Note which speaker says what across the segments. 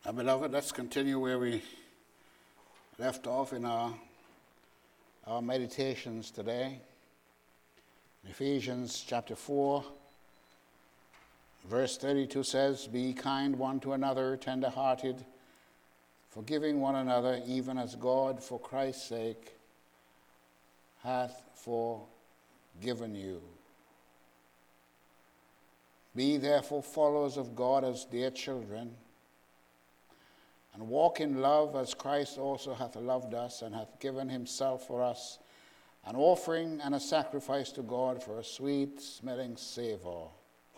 Speaker 1: Beloved, let's continue where we left off in our meditations today. Ephesians chapter 4, verse 32 says, "Be kind one to another, tender-hearted, forgiving one another, even as God, for Christ's sake, hath forgiven you. Be therefore followers of God as dear children, and walk in love as Christ also hath loved us and hath given himself for us, an offering and a sacrifice to God for a sweet-smelling savor.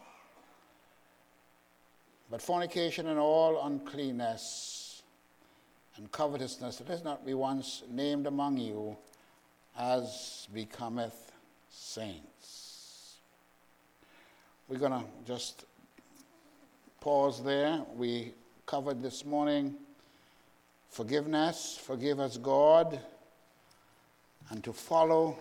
Speaker 1: But fornication and all uncleanness and covetousness, let not be once named among you, as becometh saints." We're going to just pause there. We covered this morning forgiveness, forgive as God, and to follow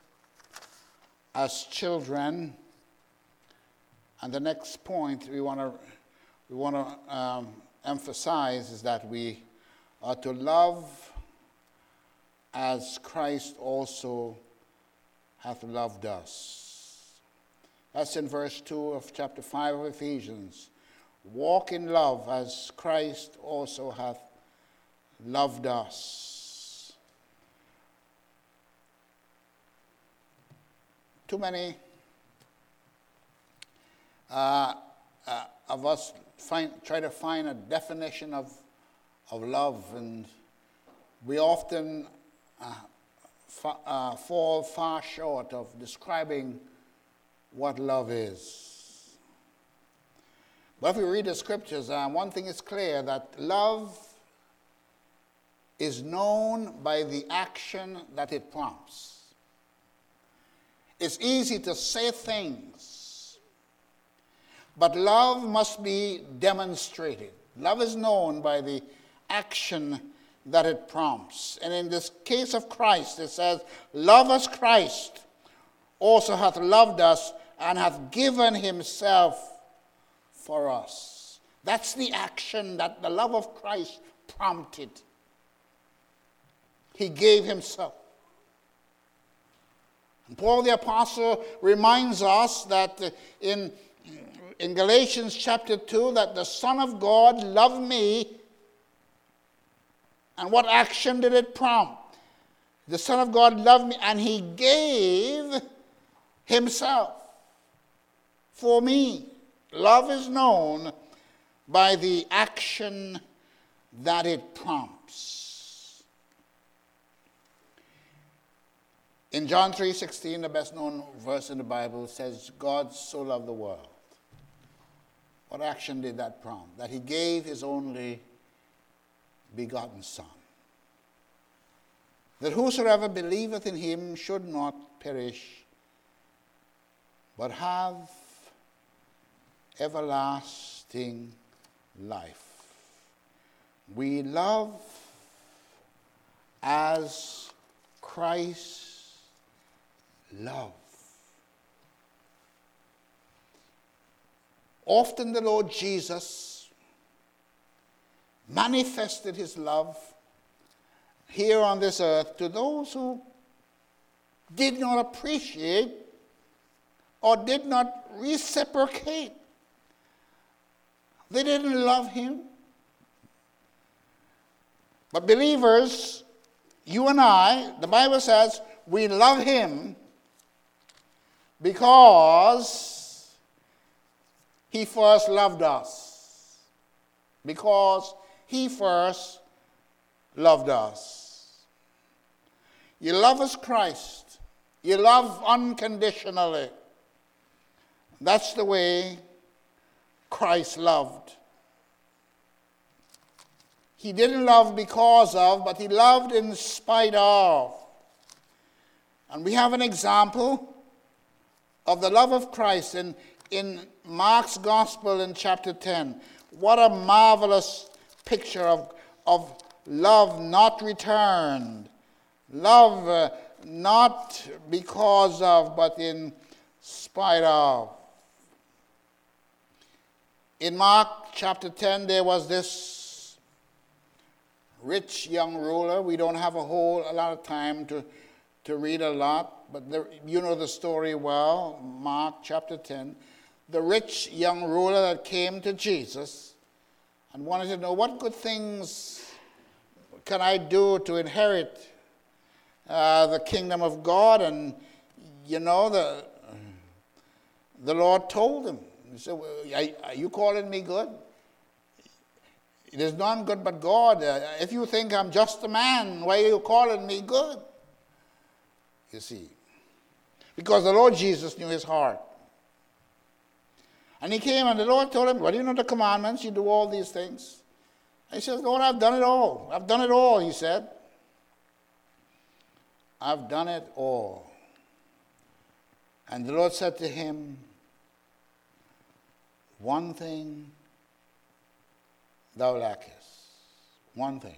Speaker 1: as children. And the next point we want to emphasize is that we are to love as Christ also hath loved us. That's in verse 2 of chapter 5 of Ephesians. Walk in love as Christ also hath loved us. Too many of us try to find a definition of love, and we often fall far short of describing what love is. But if we read the scriptures, one thing is clear, that love is known by the action that it prompts. It's easy to say things, but love must be demonstrated. Love is known by the action that it prompts. And in this case of Christ, it says, "Love as Christ also hath loved us and hath given himself for us." That's the action that the love of Christ prompted. He gave himself. And Paul the Apostle reminds us that in Galatians chapter 2, that the Son of God loved me. And what action did it prompt? The Son of God loved me, and he gave himself for me. Love is known by the action that it prompts. In John 3:16, the best-known verse in the Bible, says, "God so loved the world." What action did that prompt? That he gave his only begotten Son, that whosoever believeth in him should not perish, but have everlasting life. We love as Christ loved. Often the Lord Jesus manifested his love here on this earth to those who did not appreciate or did not reciprocate. They didn't love him. But believers, you and I, the Bible says, we love him because he first loved us. Because he first loved us. You love as Christ. You love unconditionally. That's the way Christ loved. He didn't love because of, but he loved in spite of. And we have an example of the love of Christ in Mark's Gospel in chapter 10. What a marvelous picture of love not returned. Love not because of, but in spite of. In Mark chapter 10, there was this rich young ruler. We don't have a lot of time to read a lot, but you know the story well, Mark chapter 10. The rich young ruler that came to Jesus and wanted to know, what good things can I do to inherit the kingdom of God? And you know, the Lord told him, he said, are you calling me good? It is none good but God. If you think I'm just a man, why are you calling me good? You see, because the Lord Jesus knew his heart. And he came and the Lord told him, well, you know the commandments, you do all these things. And he says, Lord, I've done it all. I've done it all, he said. I've done it all. And the Lord said to him, one thing thou lackest. One thing.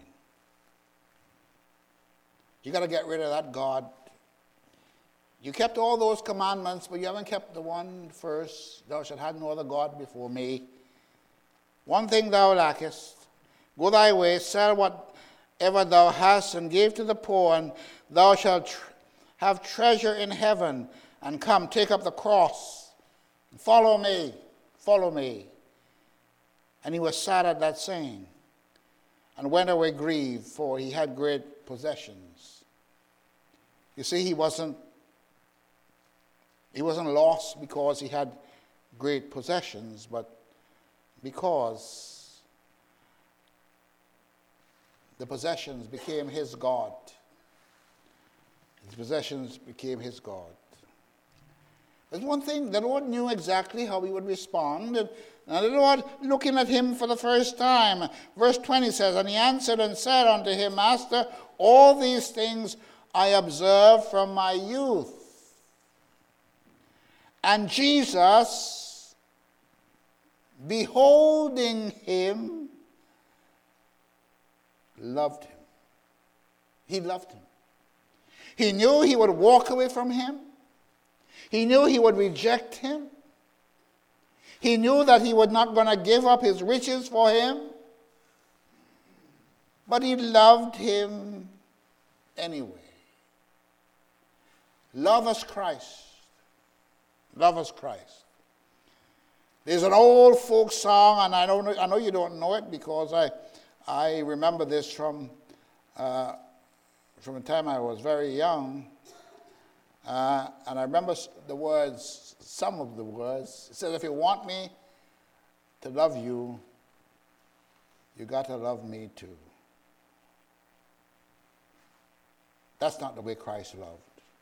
Speaker 1: You got to get rid of that God. You kept all those commandments, but you haven't kept the one first. Thou shalt have no other God before me. One thing thou lackest. Go thy way, sell whatever thou hast, and give to the poor, and thou shalt have treasure in heaven. And come, take up the cross. Follow me. Follow me. And he was sad at that saying, and went away grieved, for he had great possessions. You see, he wasn't lost because he had great possessions, but because the possessions became his God. His possessions became his God. There's one thing, the Lord knew exactly how he would respond. And the Lord, looking at him for the first time, verse 20 says, and he answered and said unto him, Master, all these things I observed from my youth. And Jesus, beholding him, loved him. He loved him. He knew he would walk away from him. He knew he would reject him. He knew that he was not going to give up his riches for him. But he loved him anyway. Love us Christ. Love us Christ. There's an old folk song, and I know you don't know it because I remember this from the time I was very young. And I remember the words, some of the words. It says, if you want me to love you, you got to love me too. That's not the way Christ loved.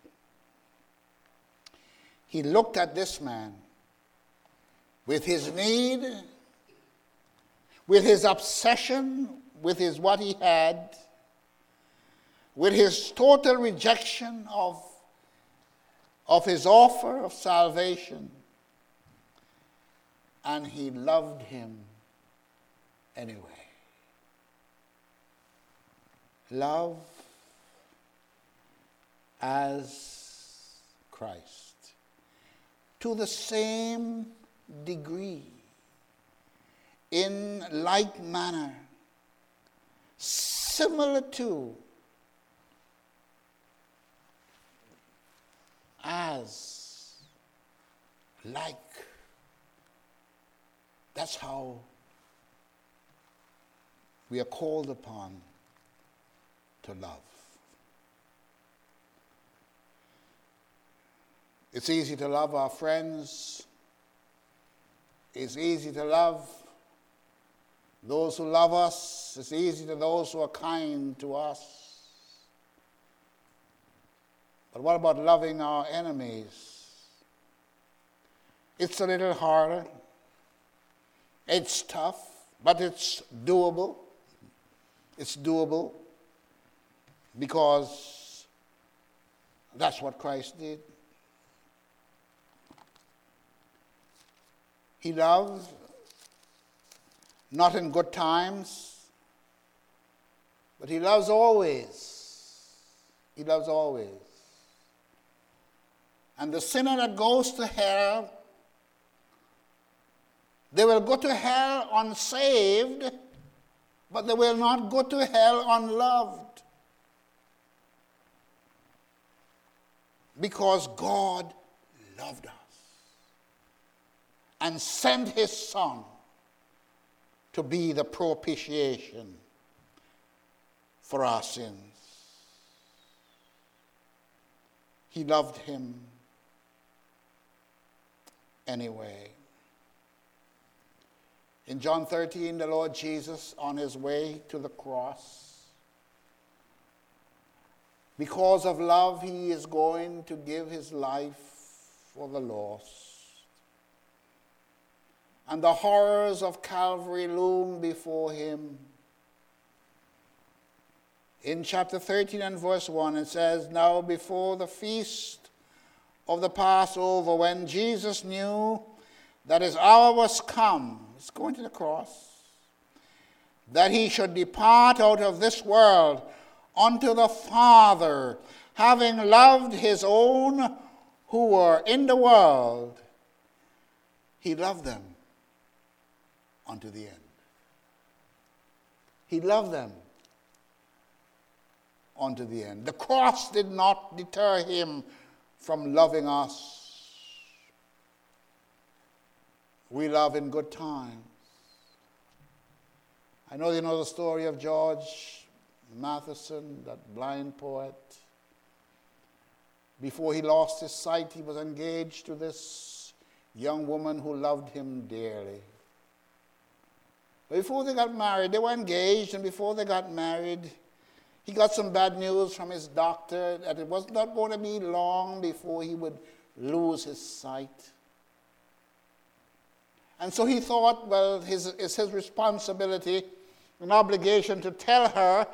Speaker 1: He looked at this man with his need, with his obsession, with what he had, with his total rejection of his offer of salvation, and he loved him anyway. Love as Christ, to the same degree, in like manner, similar to, as, like. That's how we are called upon to love. It's easy to love our friends. It's easy to love those who love us. It's easy to those who are kind to us. But what about loving our enemies? It's a little harder. It's tough, but it's doable. It's doable because that's what Christ did. He loves not in good times, but he loves always. He loves always. And the sinner that goes to hell, they will go to hell unsaved, but they will not go to hell unloved. Because God loved us and sent his Son to be the propitiation for our sins. He loved him anyway. In John 13, the Lord Jesus, on his way to the cross, because of love, he is going to give his life for the lost. And the horrors of Calvary loom before him. In chapter 13 and verse 1, it says, "Now before the feast of the Passover, when Jesus knew that his hour was come," he's going to the cross, "that he should depart out of this world unto the Father, having loved his own who were in the world, he loved them unto the end." He loved them unto the end. The cross did not deter him from loving us. We love in good times. I know you know the story of George Matheson, that blind poet. Before he lost his sight, he was engaged to this young woman who loved him dearly. But before they got married, they were engaged, and before they got married, he got some bad news from his doctor that it was not going to be long before he would lose his sight. And so he thought, well, it's his responsibility, an obligation to tell her.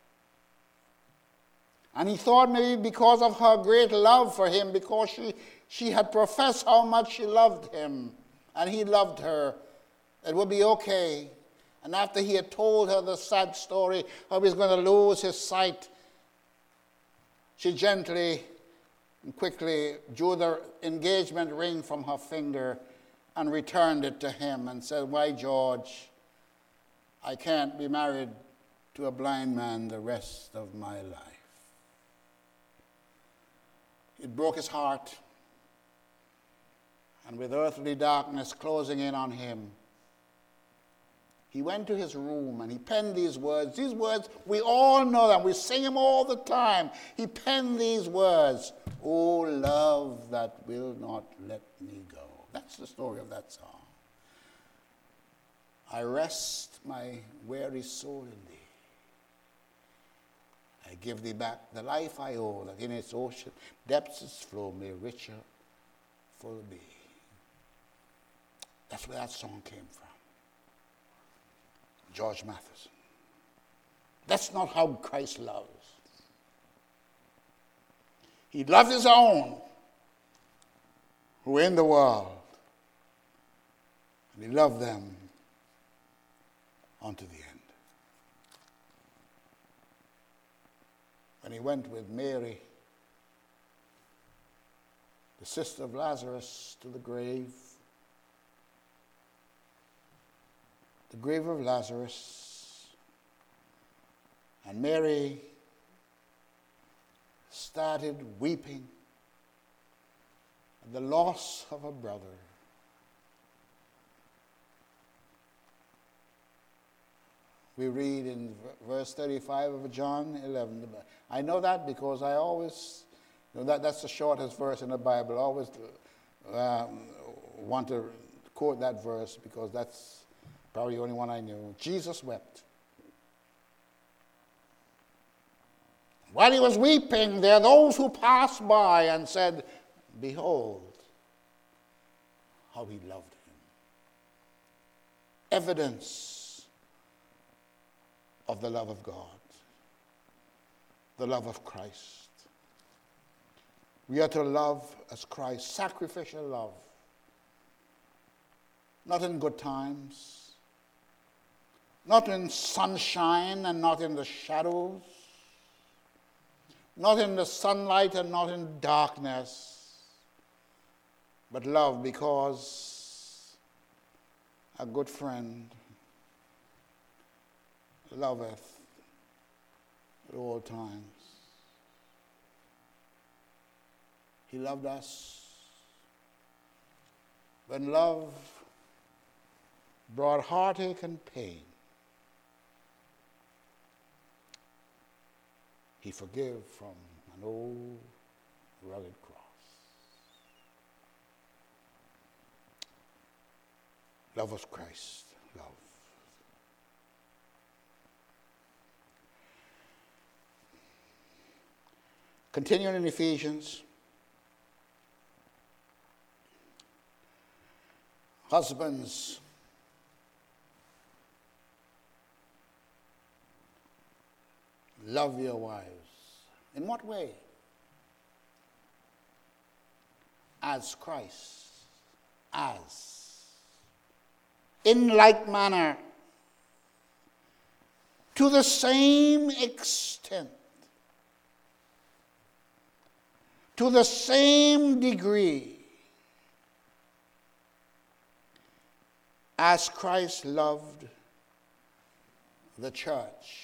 Speaker 1: And he thought maybe because of her great love for him, because she had professed how much she loved him, and he loved her, it would be okay. And after he had told her the sad story how he was going to lose his sight, she gently and quickly drew the engagement ring from her finger and returned it to him and said, "Why, George, I can't be married to a blind man the rest of my life." It broke his heart, and with earthly darkness closing in on him, he went to his room and he penned these words. These words, we all know them. We sing them all the time. He penned these words, "Oh, love that will not let me go." That's the story of that song. "I rest my weary soul in thee. I give thee back the life I owe, that in its ocean depths its flow may richer full be." That's where that song came from. George Matheson. That's not how Christ loves. He loved his own who were in the world, and he loved them unto the end. When he went with Mary, the sister of Lazarus, to the grave of Lazarus, and Mary started weeping at the loss of her brother. We read in verse 35 of John 11. I know that because I always, that's the shortest verse in the Bible. I always want to quote that verse because that's probably the only one I knew. Jesus wept. While he was weeping, there are those who passed by and said, "Behold, how he loved him." Evidence of the love of God, the love of Christ. We are to love as Christ, sacrificial love. Not in good times, not in sunshine and not in the shadows, not in the sunlight and not in darkness, but love because a good friend, loveth at all times. He loved us when love brought heartache and pain. He forgave from an old rugged cross. Love of Christ, love. Continuing in Ephesians, husbands, love your wives. In what way? As Christ, as. In like manner, to the same extent, to the same degree, as Christ loved the church.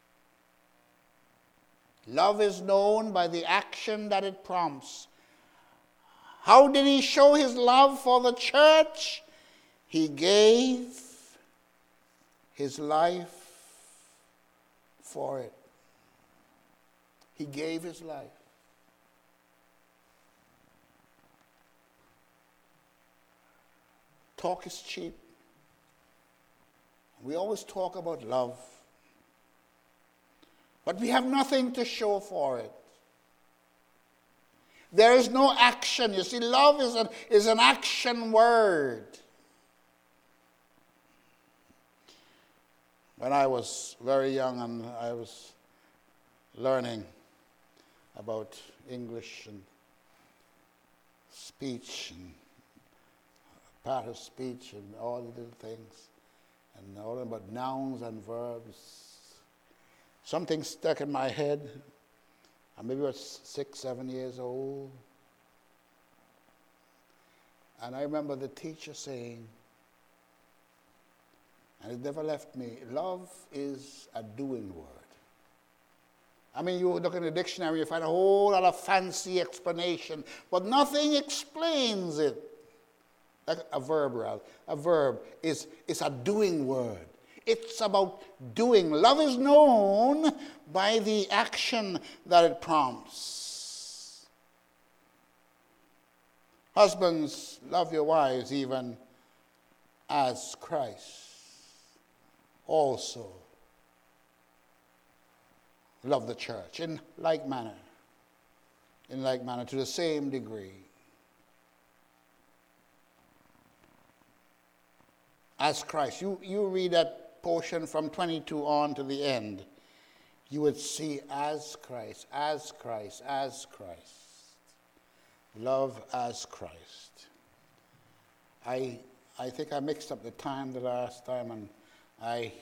Speaker 1: Love is known by the action that it prompts. How did he show his love for the church? He gave his life for it. He gave his life. Talk is cheap. We always talk about love, but we have nothing to show for it. There is no action. You see, love is an action word. When I was very young and I was learning about English and speech and part of speech and all the little things, and all about nouns and verbs, something stuck in my head. I maybe was 6, 7 years old. And I remember the teacher saying, and it never left me, love is a doing word. I mean, you look in the dictionary, you find a whole lot of fancy explanation, but nothing explains it. Like a verb, rather. A verb is a doing word. It's about doing. Love is known by the action that it prompts. Husbands, love your wives even as Christ also loved the church in like manner, to the same degree. As Christ. You read that portion from 22 on to the end, you would see as Christ, as Christ, as Christ. Love as Christ. I think I mixed up the time the last time, and I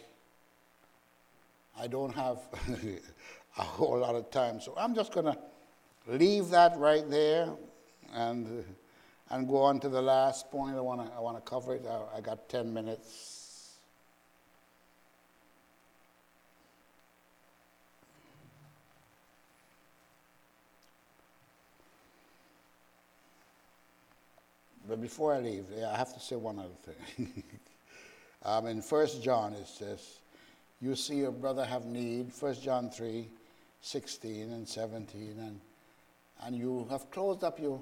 Speaker 1: don't have a whole lot of time, so I'm just going to leave that right there and go on to the last point. I want to cover it. I got 10 minutes. But before I leave, I have to say one other thing. In 1 John it says, you see your brother have need, 1 John 3, 16 and 17, and you have closed up your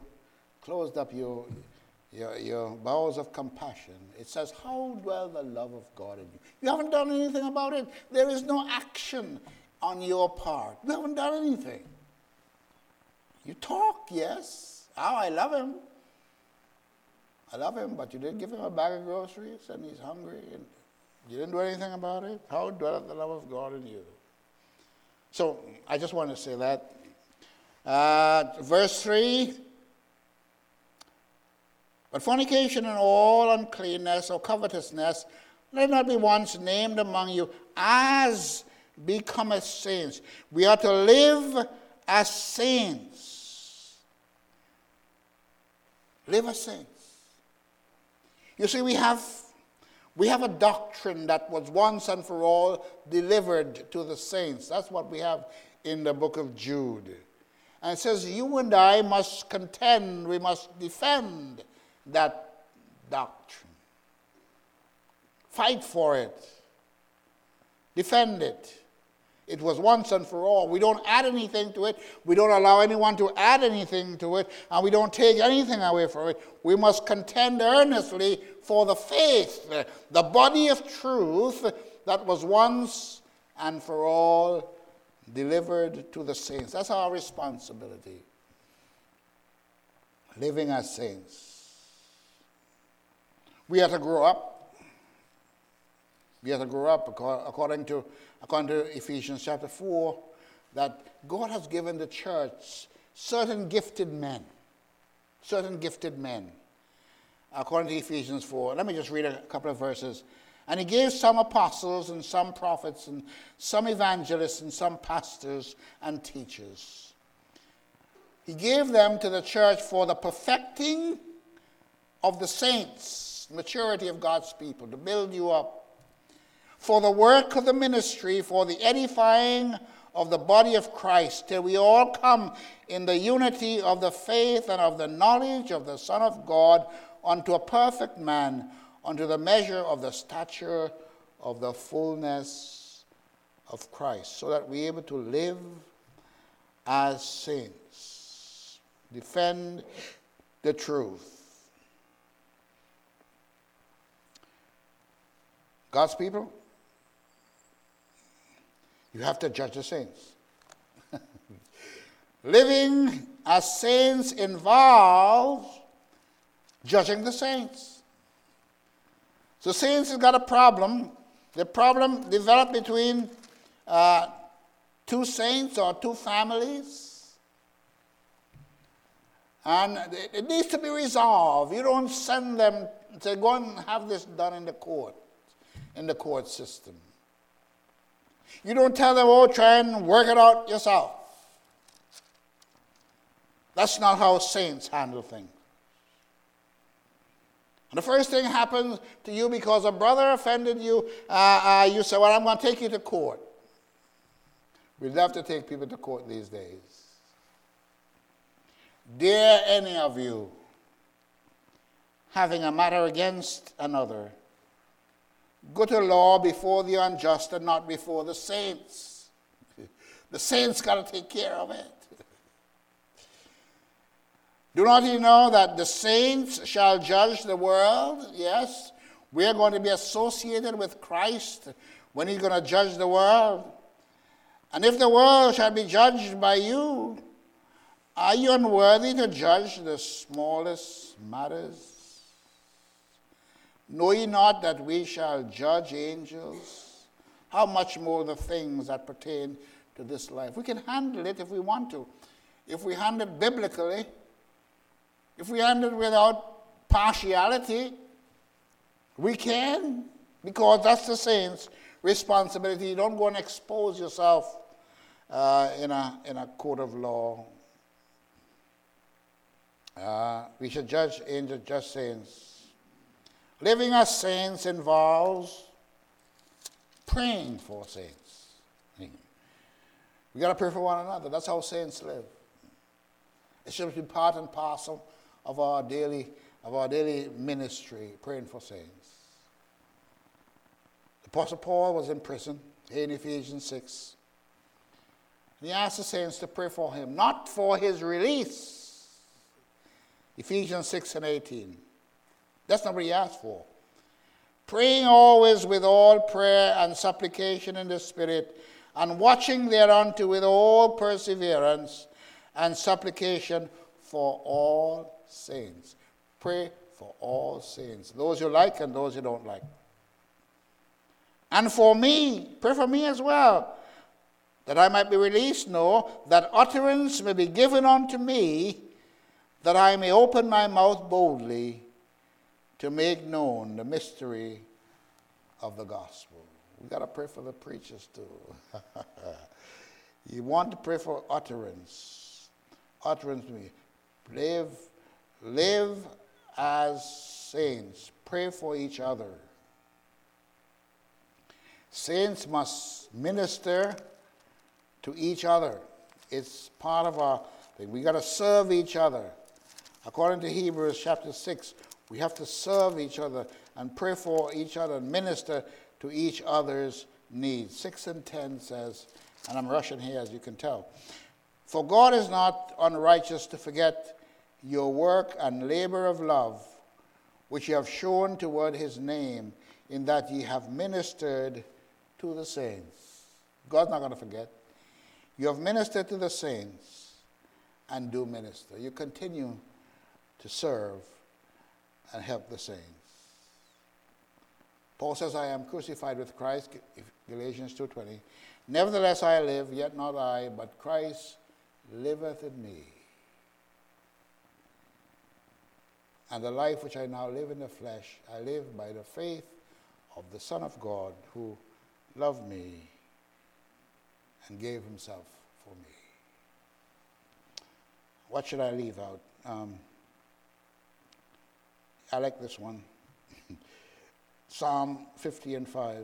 Speaker 1: bowels of compassion. It says, how dwell the love of God in you? You haven't done anything about it. There is no action on your part. You haven't done anything. You talk, yes. Oh, I love him. But you didn't give him a bag of groceries and he's hungry and you didn't do anything about it. How dwelleth the love of God in you? So I just want to say that. Verse 3, but fornication and all uncleanness or covetousness, let not be once named among you as becometh saints. We are to live as saints. Live as saints. You see, we have We have a doctrine that was once and for all delivered to the saints. That's what we have in the book of Jude. And it says, you and I must contend, we must defend that doctrine. Fight for it. Defend it. It was once and for all. We don't add anything to it. We don't allow anyone to add anything to it. And we don't take anything away from it. We must contend earnestly for the faith, the body of truth that was once and for all delivered to the saints. That's our responsibility. Living as saints. We have to grow up. We have to grow up according to Ephesians chapter 4, that God has given the church certain gifted men. Certain gifted men. According to Ephesians 4. Let me just read a couple of verses. And he gave some apostles and some prophets and some evangelists and some pastors and teachers. He gave them to the church for the perfecting of the saints, maturity of God's people, to build you up, for the work of the ministry, for the edifying of the body of Christ, till we all come in the unity of the faith and of the knowledge of the Son of God, unto a perfect man, unto the measure of the stature of the fullness of Christ, so that we're able to live as saints. Defend the truth. God's people, you have to judge the saints. Living as saints involves judging the saints. So saints has got a problem. The problem developed between two saints or two families. And it needs to be resolved. You don't send them to go and have this done in the court system. You don't tell them, oh, try and work it out yourself. That's not how saints handle things. And the first thing happens to you because a brother offended you, you say, well, I'm going to take you to court. We love to take people to court these days. Dare any of you, having a matter against another, go to law before the unjust and not before the saints. The saints got to take care of it. Do not you know that the saints shall judge the world? Yes, we are going to be associated with Christ when he's going to judge the world. And if the world shall be judged by you, are you unworthy to judge the smallest matters? Know ye not that we shall judge angels? How much more the things that pertain to this life? We can handle it if we want to. If we handle it biblically, if we handle it without partiality, we can, because that's the saints' responsibility. You don't go and expose yourself in a court of law. We should judge angels, just saints. Living as saints involves praying for saints. We got to pray for one another. That's how saints live. It should be part and parcel of our daily ministry, praying for saints. The Apostle Paul was in prison in Ephesians 6. And he asked the saints to pray for him, not for his release. Ephesians 6 and 18. That's not what he asked for. Praying always with all prayer and supplication in the Spirit, and watching thereunto with all perseverance and supplication for all saints. Pray for all saints, those you like and those you don't like. And for me, pray for me as well, that I might be released, no, that utterance may be given unto me, that I may open my mouth boldly to make known the mystery of the gospel. We've got to pray for the preachers too. You want to pray for utterance. Utterance me. Live as saints. Pray for each other. Saints must minister to each other. It's part of our thing. We got to serve each other. According to Hebrews chapter 6, we have to serve each other and pray for each other and minister to each other's needs. 6 and 10 says, and I'm rushing here as you can tell, for God is not unrighteous to forget your work and labor of love, which ye have shown toward his name, in that ye have ministered to the saints. God's not going to forget. You have ministered to the saints and do minister. You continue to serve and help the saints. Paul says, I am crucified with Christ, Galatians 2:20. Nevertheless I live, yet not I, but Christ liveth in me. And the life which I now live in the flesh, I live by the faith of the Son of God, who loved me and gave himself for me. What should I leave out? I like this one. Psalm 50 and 5.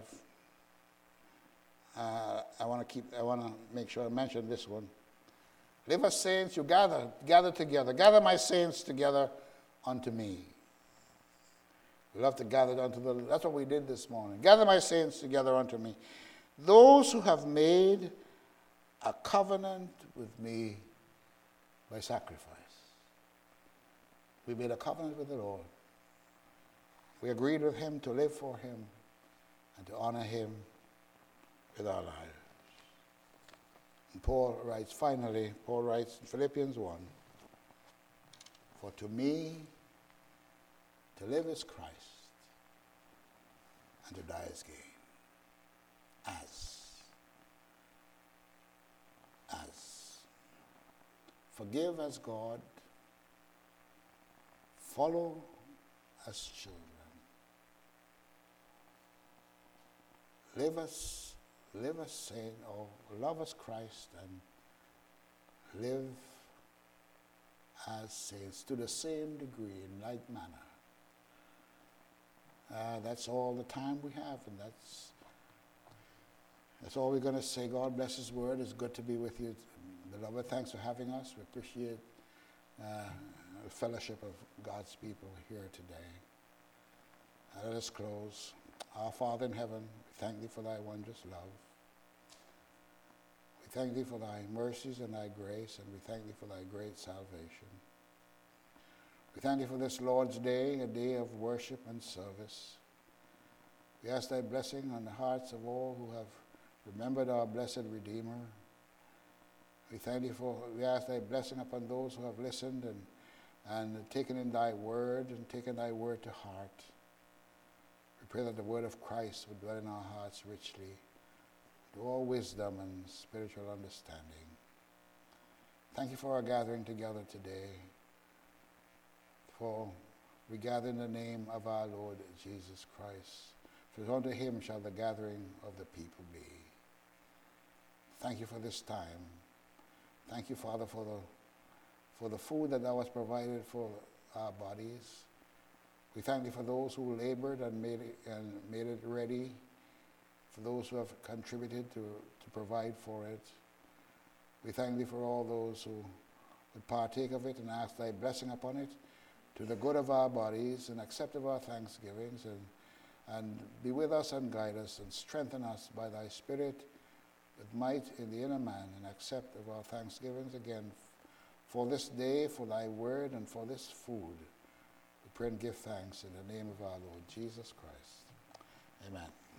Speaker 1: I want to make sure I mention this one. Live as saints, you gather together. Gather my saints together unto me. We love to gather that's what we did this morning. Gather my saints together unto me. Those who have made a covenant with me by sacrifice. We made a covenant with the Lord. We agreed with him to live for him and to honor him with our lives. And Paul writes in Philippians 1, for to me to live is Christ, and to die is gain. Forgive as God, follow as children. Live as saint, or love as Christ, and live as saints to the same degree, in like manner. That's all the time we have, and that's all we're going to say. God bless his word. It's good to be with you. Beloved, thanks for having us. We appreciate the fellowship of God's people here today. Let us close. Our Father in heaven, we thank thee for thy wondrous love. We thank thee for thy mercies and thy grace, and we thank thee for thy great salvation. We thank thee for this Lord's Day, a day of worship and service. We ask thy blessing on the hearts of all who have remembered our blessed Redeemer. We ask thy blessing upon those who have listened and taken in thy word and taken thy word to heart. We pray that the word of Christ would dwell in our hearts richly, with all wisdom and spiritual understanding. Thank you for our gathering together today. For we gather in the name of our Lord Jesus Christ. For unto him shall the gathering of the people be. Thank you for this time. Thank you, Father, for the food that thou hast provided for our bodies. We thank thee for those who labored and made it ready, for those who have contributed to provide for it. We thank thee for all those who would partake of it and ask thy blessing upon it, to the good of our bodies and accept of our thanksgivings, and be with us and guide us and strengthen us by thy Spirit with might in the inner man, and accept of our thanksgivings again for this day, for thy word, and for this food. We pray and give thanks in the name of our Lord Jesus Christ. Amen.